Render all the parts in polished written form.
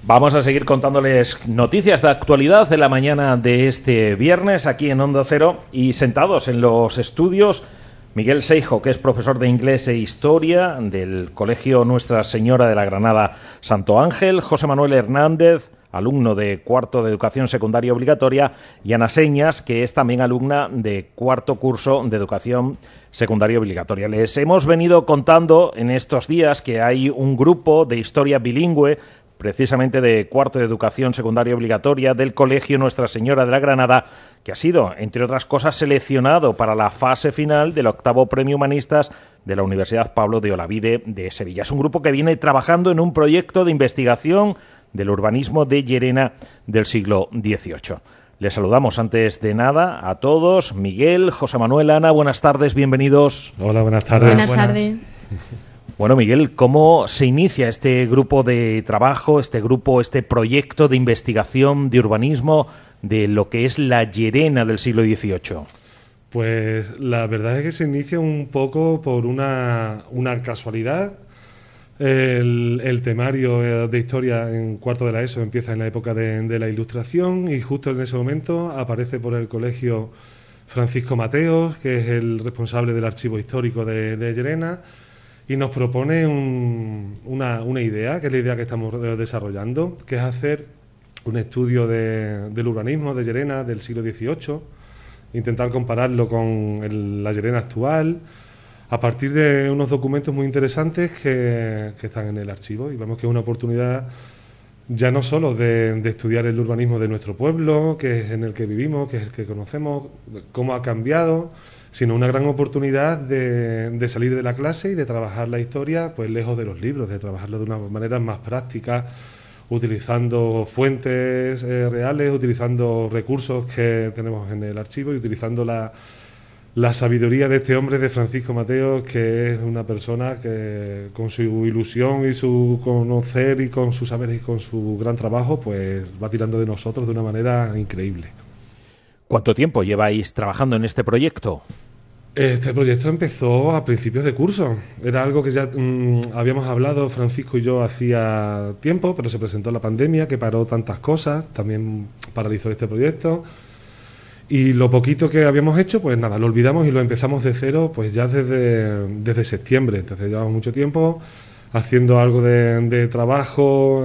Vamos a seguir contándoles noticias de actualidad de la mañana de este viernes aquí en Onda Cero, y sentados en los estudios Miguel Seijo, que es profesor de inglés e historia del Colegio Nuestra Señora de la Granada Santo Ángel, José Manuel Hernández, alumno de cuarto de Educación Secundaria Obligatoria, y Ana Señas, que es también alumna de cuarto curso de Educación Secundaria Obligatoria. Les hemos venido contando en estos días que hay un grupo de historia bilingüe, precisamente de cuarto de Educación Secundaria Obligatoria del Colegio Nuestra Señora de la Granada, que ha sido, entre otras cosas, seleccionado para la fase final del 8º Premio Humanistas de la Universidad Pablo de Olavide de Sevilla. Es un grupo que viene trabajando en un proyecto de investigación del urbanismo de Llerena del siglo XVIII. Les saludamos antes de nada a todos. Miguel, José Manuel, Ana, buenas tardes, bienvenidos. Hola, buenas tardes. Buenas tardes. Bueno, Miguel, ¿cómo se inicia este grupo de trabajo, este proyecto de investigación de urbanismo de lo que es la Llerena del siglo XVIII? Pues la verdad es que se inicia un poco por una casualidad. El temario de historia en cuarto de la ESO empieza en la época de la Ilustración, y justo en ese momento aparece por el colegio Francisco Mateos, que es el responsable del archivo histórico de Llerena, y nos propone una idea, que es la idea que estamos desarrollando, que es hacer un estudio del urbanismo de Llerena del siglo XVIII, intentar compararlo con la Llerena actual, a partir de unos documentos muy interesantes que están en el archivo, y vemos que es una oportunidad ya no solo de estudiar el urbanismo de nuestro pueblo, que es en el que vivimos, que es el que conocemos, cómo ha cambiado, sino una gran oportunidad de salir de la clase y de trabajar la historia pues lejos de los libros, de trabajarlo de una manera más práctica, utilizando fuentes reales, utilizando recursos que tenemos en el archivo y utilizando la sabiduría de este hombre, de Francisco Mateos, que es una persona que con su ilusión y su conocer y con sus saberes y con su gran trabajo pues va tirando de nosotros de una manera increíble. ¿Cuánto tiempo lleváis trabajando en este proyecto? Este proyecto empezó a principios de curso. Era algo que ya habíamos hablado Francisco y yo hacía tiempo, pero se presentó la pandemia que paró tantas cosas, también paralizó este proyecto. Y lo poquito que habíamos hecho, pues nada, lo olvidamos y lo empezamos de cero, pues ya desde septiembre. Entonces llevamos mucho tiempo haciendo algo de trabajo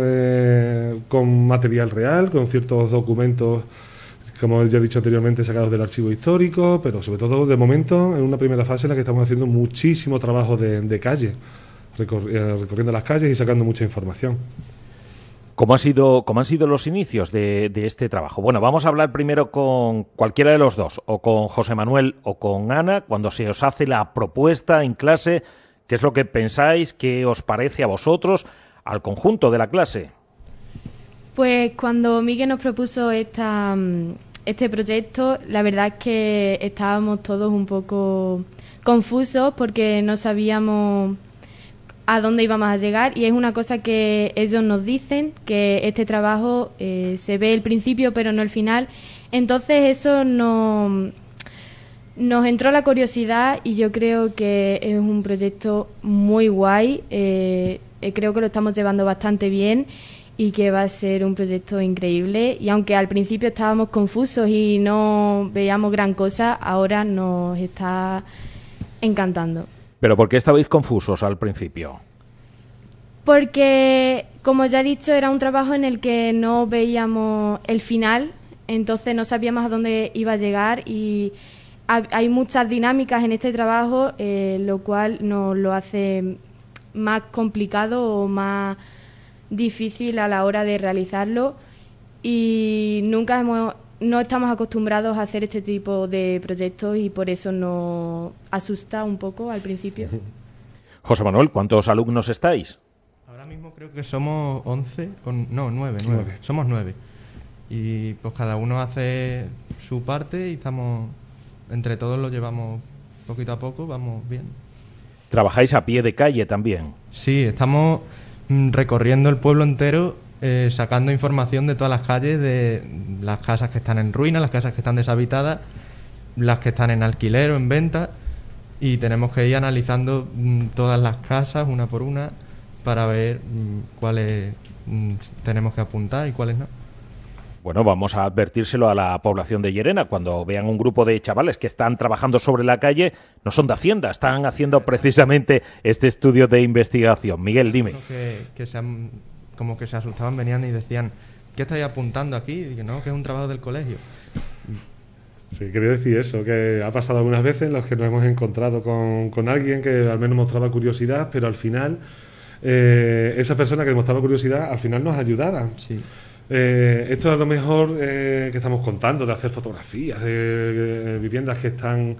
con material real, con ciertos documentos, como ya he dicho anteriormente, sacados del archivo histórico, pero sobre todo, de momento, en una primera fase en la que estamos haciendo muchísimo trabajo de calle, recorriendo las calles y sacando mucha información. ¿Cómo han sido los inicios de este trabajo? Bueno, vamos a hablar primero con cualquiera de los dos, o con José Manuel o con Ana, cuando se os hace la propuesta en clase. ¿Qué es lo que pensáis? ¿Qué os parece a vosotros, al conjunto de la clase? Pues cuando Miguel nos propuso este proyecto, la verdad es que estábamos todos un poco confusos porque no sabíamos a dónde íbamos a llegar, y es una cosa que ellos nos dicen, que este trabajo se ve el principio pero no el final. Entonces eso nos entró la curiosidad, y yo creo que es un proyecto muy guay. Creo que lo estamos llevando bastante bien y que va a ser un proyecto increíble, y aunque al principio estábamos confusos y no veíamos gran cosa, ahora nos está encantando. ¿Pero por qué estabais confusos al principio? Porque, como ya he dicho, era un trabajo en el que no veíamos el final, entonces no sabíamos a dónde iba a llegar, y hay muchas dinámicas en este trabajo, lo cual nos lo hace más complicado o más difícil a la hora de realizarlo, y no estamos acostumbrados a hacer este tipo de proyectos, y por eso nos asusta un poco al principio. José Manuel, ¿cuántos alumnos estáis? Ahora mismo creo que somos 11, nueve. Somos 9. Y pues cada uno hace su parte y entre todos lo llevamos poquito a poco, vamos bien. ¿Trabajáis a pie de calle también? Sí, estamos recorriendo el pueblo entero, sacando información de todas las calles, de las casas que están en ruinas, las casas que están deshabitadas, las que están en alquiler o en venta, y tenemos que ir analizando todas las casas una por una para ver cuál es tenemos que apuntar y cuáles no. Bueno, vamos a advertírselo a la población de Llerena. Cuando vean un grupo de chavales que están trabajando sobre la calle, no son de Hacienda, están haciendo precisamente este estudio de investigación. Miguel, dime. Como que se asustaban, venían y decían, ¿qué estáis apuntando aquí? Y que no, que es un trabajo del colegio. Sí, quería decir eso, que ha pasado algunas veces en las que nos hemos encontrado con alguien que al menos mostraba curiosidad, pero al final, esa persona que mostraba curiosidad, al final nos ayudara. Sí. Esto a lo mejor que estamos contando, de hacer fotografías de viviendas que están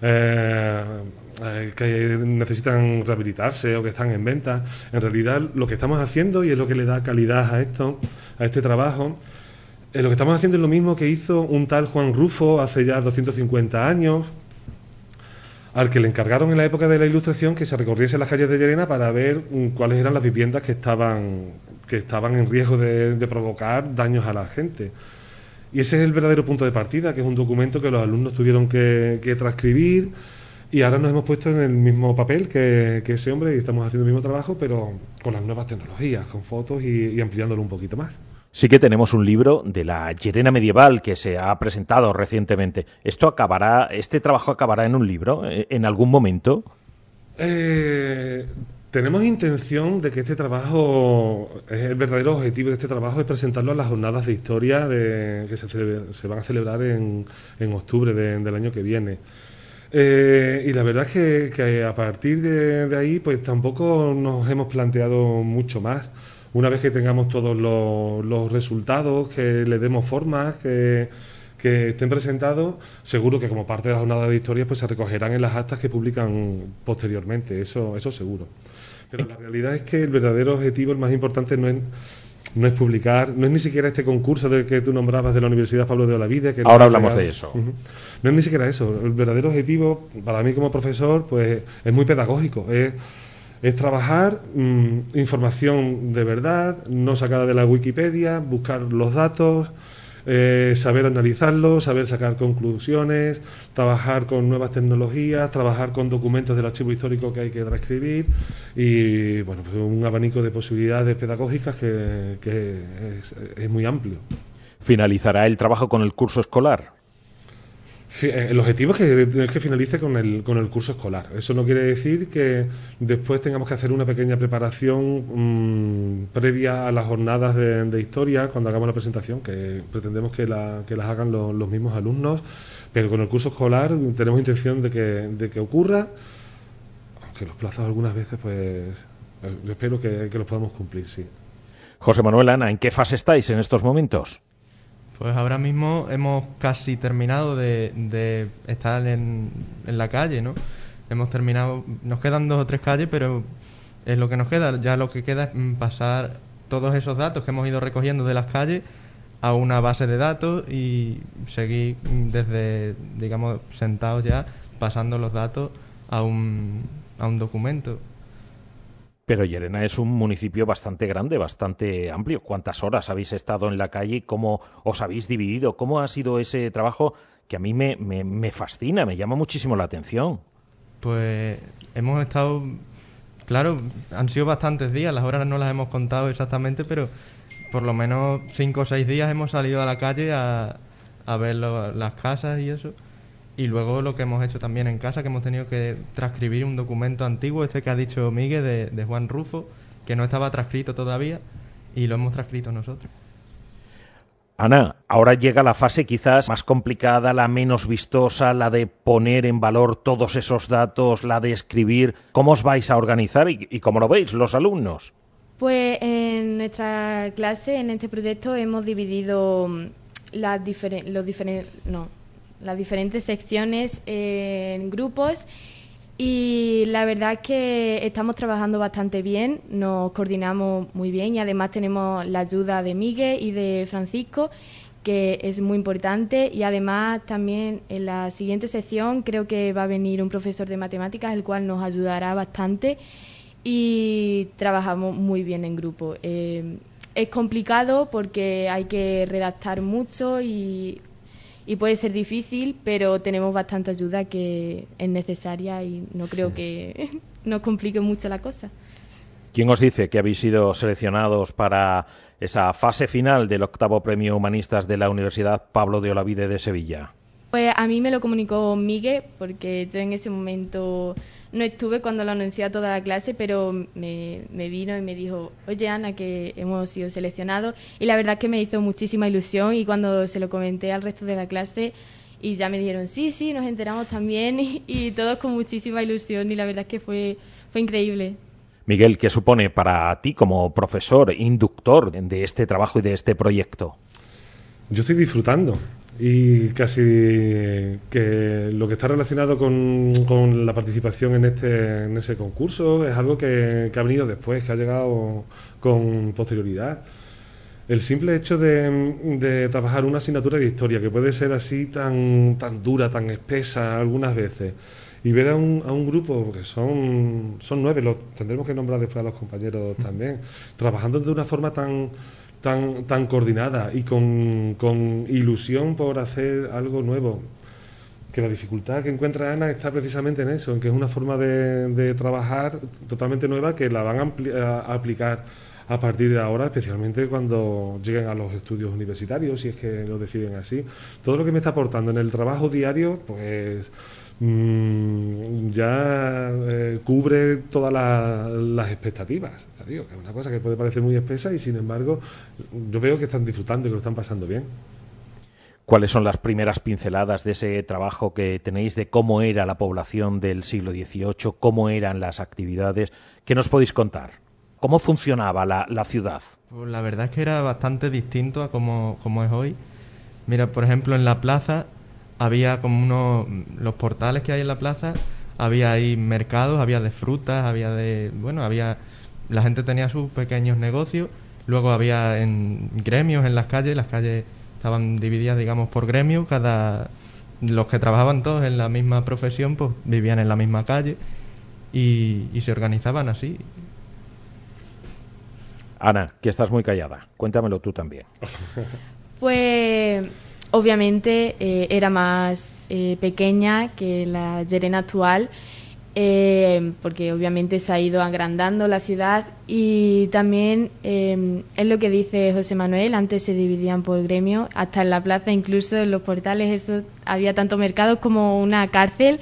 que necesitan rehabilitarse o que están en venta. En realidad lo que estamos haciendo, y es lo que le da calidad a este trabajo, lo que estamos haciendo es lo mismo que hizo un tal Juan Rufo hace ya 250 años, al que le encargaron en la época de la Ilustración que se recorriese las calles de Llerena para ver cuáles eran las viviendas que estaban en riesgo de provocar daños a la gente. Y ese es el verdadero punto de partida, que es un documento que los alumnos tuvieron que transcribir, y ahora nos hemos puesto en el mismo papel que ese hombre y estamos haciendo el mismo trabajo, pero con las nuevas tecnologías, con fotos y ampliándolo un poquito más. Sí que tenemos un libro de la Llerena medieval que se ha presentado recientemente. ¿Este trabajo acabará en un libro en algún momento? Tenemos intención de que este trabajo, el verdadero objetivo de este trabajo es presentarlo a las jornadas de historia que se van a celebrar en octubre del año que viene. Y la verdad es que a partir de ahí pues tampoco nos hemos planteado mucho más. Una vez que tengamos todos los resultados, que le demos formas, que estén presentados, seguro que como parte de la jornada de historia pues se recogerán en las actas que publican posteriormente, eso seguro. Pero la realidad es que el verdadero objetivo, el más importante, no es publicar, no es ni siquiera este concurso del que tú nombrabas de la Universidad Pablo de Olavide. Que ahora hablamos de eso. No es ni siquiera eso. El verdadero objetivo, para mí como profesor, pues es muy pedagógico. Es trabajar información de verdad, no sacada de la Wikipedia, buscar los datos, saber analizarlos, saber sacar conclusiones, trabajar con nuevas tecnologías, trabajar con documentos del archivo histórico que hay que transcribir y bueno, pues un abanico de posibilidades pedagógicas que es muy amplio. ¿Finalizará el trabajo con el curso escolar? El objetivo es que finalice con el curso escolar. Eso no quiere decir que después tengamos que hacer una pequeña preparación previa a las jornadas de historia, cuando hagamos la presentación, que pretendemos que las hagan los mismos alumnos, pero con el curso escolar tenemos intención de que ocurra, aunque los plazos algunas veces, pues yo espero que los podamos cumplir, sí. José Manuel, Ana, ¿en qué fase estáis en estos momentos? Pues ahora mismo hemos casi terminado de estar en la calle, ¿no? Hemos terminado, nos quedan 2 o 3 calles, pero es lo que nos queda. Ya lo que queda es pasar todos esos datos que hemos ido recogiendo de las calles a una base de datos y seguir desde, digamos, sentados ya, pasando los datos a un documento. Pero Llerena es un municipio bastante grande, bastante amplio. ¿Cuántas horas habéis estado en la calle? ¿Cómo os habéis dividido? ¿Cómo ha sido ese trabajo que a mí me fascina, me llama muchísimo la atención? Pues hemos estado... Claro, han sido bastantes días, las horas no las hemos contado exactamente, pero por lo menos 5 o 6 días hemos salido a la calle a ver las casas y eso. Y luego lo que hemos hecho también en casa, que hemos tenido que transcribir un documento antiguo, que ha dicho Miguel, de Juan Rufo, que no estaba transcrito todavía, y lo hemos transcrito nosotros. Ana, ahora llega la fase quizás más complicada, la menos vistosa, la de poner en valor todos esos datos, la de escribir. ¿Cómo os vais a organizar y cómo lo veis los alumnos? Pues en nuestra clase, en este proyecto, hemos dividido las diferentes secciones en grupos y la verdad es que estamos trabajando bastante bien, nos coordinamos muy bien y además tenemos la ayuda de Miguel y de Francisco, que es muy importante, y además también en la siguiente sección creo que va a venir un profesor de matemáticas, el cual nos ayudará bastante y trabajamos muy bien en grupo. Es complicado porque hay que redactar mucho y puede ser difícil, pero tenemos bastante ayuda que es necesaria y no creo que nos complique mucho la cosa. ¿Quién os dice que habéis sido seleccionados para esa fase final del 8º Premio Humanistas de la Universidad Pablo de Olavide de Sevilla? Pues a mí me lo comunicó Miguel, porque yo en ese momento no estuve cuando lo anunció a toda la clase, pero me vino y me dijo: oye, Ana, que hemos sido seleccionados, y la verdad es que me hizo muchísima ilusión, y cuando se lo comenté al resto de la clase y ya me dijeron sí, nos enteramos también, y todos con muchísima ilusión, y la verdad es que fue increíble. Miguel, ¿qué supone para ti como profesor, inductor de este trabajo y de este proyecto? Yo estoy disfrutando. Y casi que lo que está relacionado con la participación en ese concurso es algo que ha venido después, que ha llegado con posterioridad. El simple hecho de trabajar una asignatura de historia, que puede ser así tan dura, tan espesa algunas veces, y ver a un grupo, que son 9, los tendremos que nombrar después a los compañeros también, trabajando de una forma tan coordinada y con ilusión por hacer algo nuevo, que la dificultad que encuentra Ana está precisamente en eso, en que es una forma de trabajar totalmente nueva, que la van a aplicar a partir de ahora, especialmente cuando lleguen a los estudios universitarios, si es que lo deciden así. Todo lo que me está aportando en el trabajo diario, pues ya cubre todas las expectativas. Ya digo, que es una cosa que puede parecer muy espesa y sin embargo yo veo que están disfrutando y que lo están pasando bien. ¿Cuáles son las primeras pinceladas de ese trabajo que tenéis de cómo era la población del siglo XVIII, cómo eran las actividades? ¿Qué nos podéis contar? ¿Cómo funcionaba la ciudad? Pues la verdad es que era bastante distinto a como es hoy. Mira, por ejemplo, en la plaza había como los portales que hay en la plaza, había ahí mercados, había de frutas, la gente tenía sus pequeños negocios, luego había en gremios en las calles estaban divididas, digamos, por gremios, los que trabajaban todos en la misma profesión, pues vivían en la misma calle y se organizaban así. Ana, que estás muy callada, cuéntamelo tú también. Pues obviamente era más pequeña que la Llerena actual, porque obviamente se ha ido agrandando la ciudad, y también es lo que dice José Manuel, antes se dividían por gremio, hasta en la plaza, incluso en los portales, eso, había tanto mercados como una cárcel.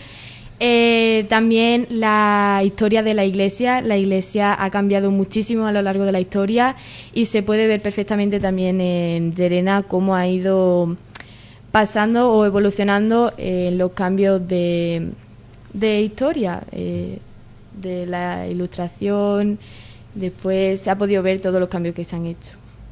También la historia de la iglesia ha cambiado muchísimo a lo largo de la historia, y se puede ver perfectamente también en Llerena cómo ha ido pasando o evolucionando los cambios de historia, de la ilustración. Después se ha podido ver todos los cambios que se han hecho.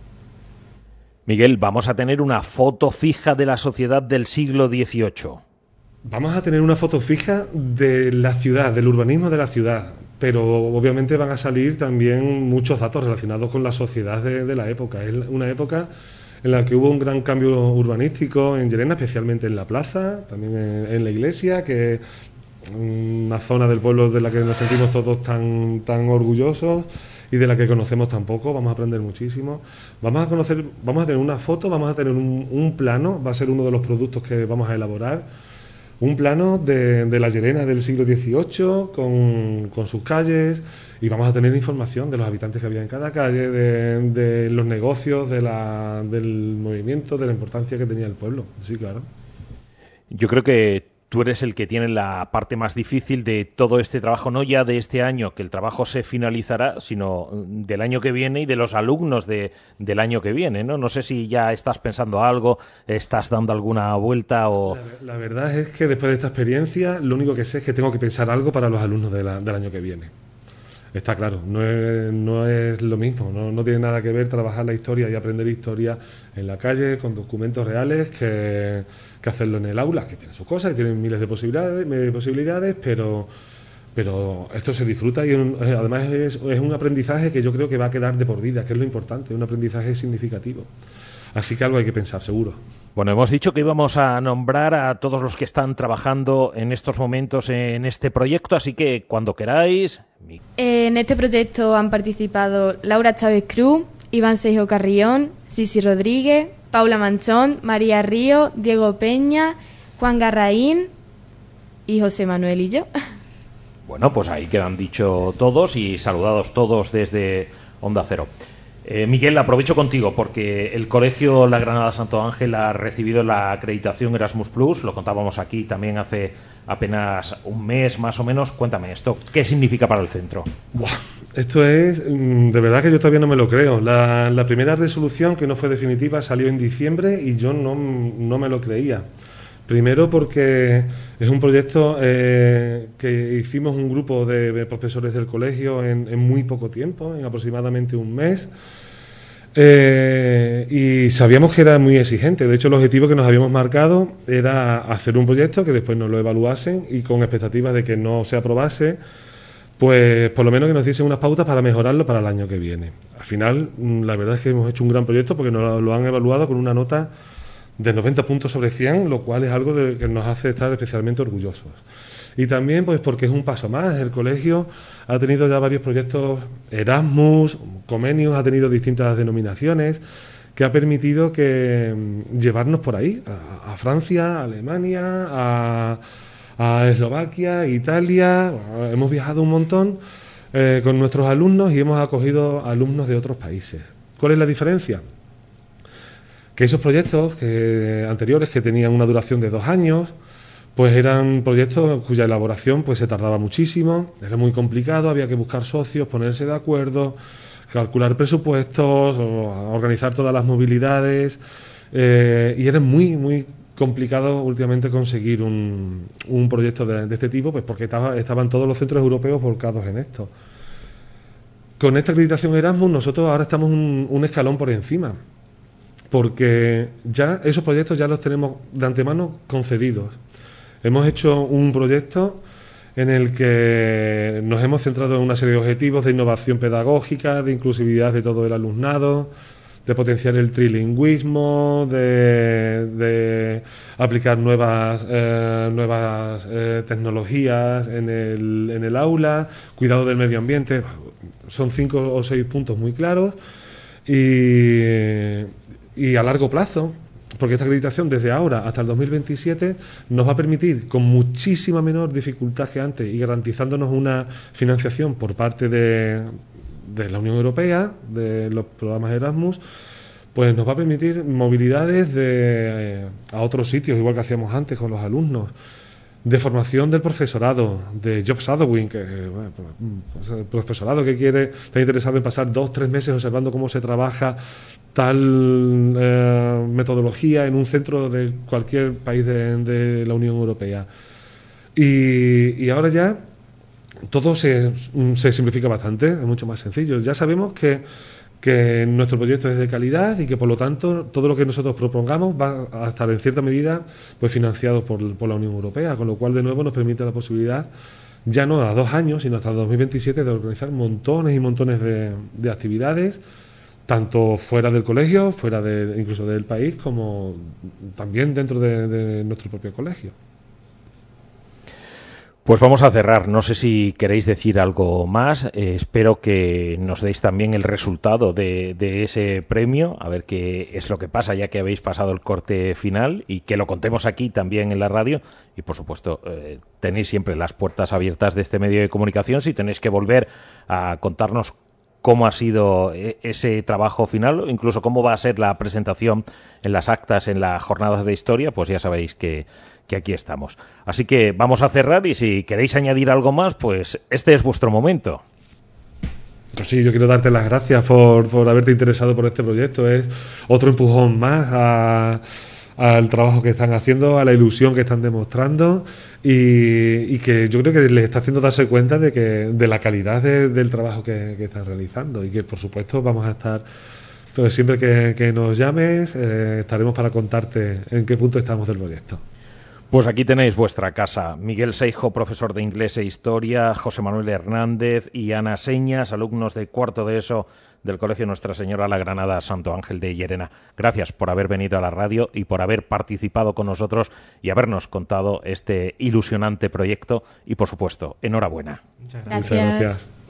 Miguel, vamos a tener una foto fija de la sociedad del siglo XVIII. Vamos a tener una foto fija de la ciudad, del urbanismo de la ciudad, pero obviamente van a salir también muchos datos relacionados con la sociedad de la época. Es una época en la que hubo un gran cambio urbanístico en Llerena, especialmente en la plaza, también en la iglesia, que es una zona del pueblo de la que nos sentimos todos tan orgullosos y de la que conocemos tan poco. Vamos a aprender muchísimo. Vamos a tener una foto, vamos a tener un plano, va a ser uno de los productos que vamos a elaborar. Un plano de la Llerena del siglo XVIII con sus calles, y vamos a tener información de los habitantes que había en cada calle, de los negocios, del movimiento, de la importancia que tenía el pueblo. Sí, claro. Yo creo que tú eres el que tiene la parte más difícil de todo este trabajo, no ya de este año, que el trabajo se finalizará, sino del año que viene y de los alumnos del año que viene, ¿no? No sé si ya estás pensando algo, estás dando alguna vuelta o... La verdad es que después de esta experiencia, lo único que sé es que tengo que pensar algo para los alumnos del año que viene. Está claro, no es lo mismo, no tiene nada que ver trabajar la historia y aprender historia en la calle con documentos reales que hacerlo en el aula, que tiene sus cosas y tiene miles de posibilidades, pero esto se disfruta y además es un aprendizaje que yo creo que va a quedar de por vida, que es lo importante, un aprendizaje significativo. Así que algo hay que pensar, seguro. Bueno, hemos dicho que íbamos a nombrar a todos los que están trabajando en estos momentos en este proyecto, así que cuando queráis... En este proyecto han participado Laura Chávez Cruz, Iván Seijo Carrión, Sisi Rodríguez, Paula Manchón, María Río, Diego Peña, Juan Garraín y José Manuel y yo. Bueno, pues ahí quedan dicho todos y saludados todos desde Onda Cero. Miguel, aprovecho contigo porque el Colegio La Granada Santo Ángel ha recibido la acreditación Erasmus Plus, lo contábamos aquí también hace apenas un mes más o menos. Cuéntame esto, ¿qué significa para el centro? Buah, esto es, de verdad que yo todavía no me lo creo. La primera resolución, que no fue definitiva, salió en diciembre y yo no me lo creía. Primero porque es un proyecto que hicimos un grupo de profesores del colegio en muy poco tiempo, en aproximadamente un mes, y sabíamos que era muy exigente. De hecho, el objetivo que nos habíamos marcado era hacer un proyecto que después nos lo evaluasen y con expectativas de que no se aprobase, pues por lo menos que nos diesen unas pautas para mejorarlo para el año que viene. Al final, la verdad es que hemos hecho un gran proyecto porque nos lo han evaluado con una nota de 90 puntos sobre 100, lo cual es algo que nos hace estar especialmente orgullosos. Y también pues porque es un paso más. El colegio ha tenido ya varios proyectos Erasmus, Comenius, ha tenido distintas denominaciones, que ha permitido llevarnos por ahí, a Francia, a Alemania, a Eslovaquia, Italia. Hemos viajado un montón con nuestros alumnos y hemos acogido alumnos de otros países. ¿Cuál es la diferencia? Que esos proyectos anteriores, que tenían una duración de 2 años, pues eran proyectos cuya elaboración pues se tardaba muchísimo, era muy complicado, había que buscar socios, ponerse de acuerdo, calcular presupuestos, organizar todas las movilidades, y era muy complicado últimamente conseguir un proyecto de este tipo, pues porque estaban todos los centros europeos volcados en esto. Con esta acreditación Erasmus nosotros ahora estamos un escalón por encima, porque ya esos proyectos ya los tenemos de antemano concedidos. Hemos hecho un proyecto en el que nos hemos centrado en una serie de objetivos de innovación pedagógica, de inclusividad de todo el alumnado, de potenciar el trilingüismo, de aplicar nuevas tecnologías en el aula, cuidado del medio ambiente. Son 5 o 6 puntos muy claros y a largo plazo, porque esta acreditación desde ahora hasta el 2027 nos va a permitir, con muchísima menor dificultad que antes y garantizándonos una financiación por parte de la Unión Europea, de los programas Erasmus, pues nos va a permitir movilidades a otros sitios, igual que hacíamos antes con los alumnos, de formación del profesorado, de job shadowing, pues el profesorado que está interesado en pasar 2-3 meses observando cómo se trabaja tal metodología en un centro de cualquier país de la Unión Europea. Y ahora ya todo se simplifica bastante, es mucho más sencillo. Ya sabemos que nuestro proyecto es de calidad y que por lo tanto todo lo que nosotros propongamos va a estar en cierta medida pues financiado por la Unión Europea, con lo cual de nuevo nos permite la posibilidad, ya no a 2 años, sino hasta 2027, de organizar montones y montones de actividades, tanto fuera del colegio, fuera incluso del país, como también dentro de nuestro propio colegio. Pues vamos a cerrar. No sé si queréis decir algo más. Espero que nos deis también el resultado de ese premio, a ver qué es lo que pasa ya que habéis pasado el corte final y que lo contemos aquí también en la radio. Y, por supuesto, tenéis siempre las puertas abiertas de este medio de comunicación. Si tenéis que volver a contarnos cómo ha sido ese trabajo final, o incluso cómo va a ser la presentación en las actas, en las jornadas de historia, pues ya sabéis que aquí estamos. Así que vamos a cerrar y si queréis añadir algo más, pues este es vuestro momento. Pues sí, yo quiero darte las gracias por haberte interesado por este proyecto. Es otro empujón más al trabajo que están haciendo, a la ilusión que están demostrando y que yo creo que les está haciendo darse cuenta de la calidad del trabajo que están realizando y que, por supuesto, vamos a estar... Entonces, siempre que nos llames, estaremos para contarte en qué punto estamos del proyecto. Pues aquí tenéis vuestra casa. Miguel Seijo, profesor de inglés e historia, José Manuel Hernández y Ana Señas, alumnos de cuarto de ESO del Colegio Nuestra Señora La Granada Santo Ángel de Llerena. Gracias por haber venido a la radio y por haber participado con nosotros y habernos contado este ilusionante proyecto y, por supuesto, enhorabuena. Muchas gracias.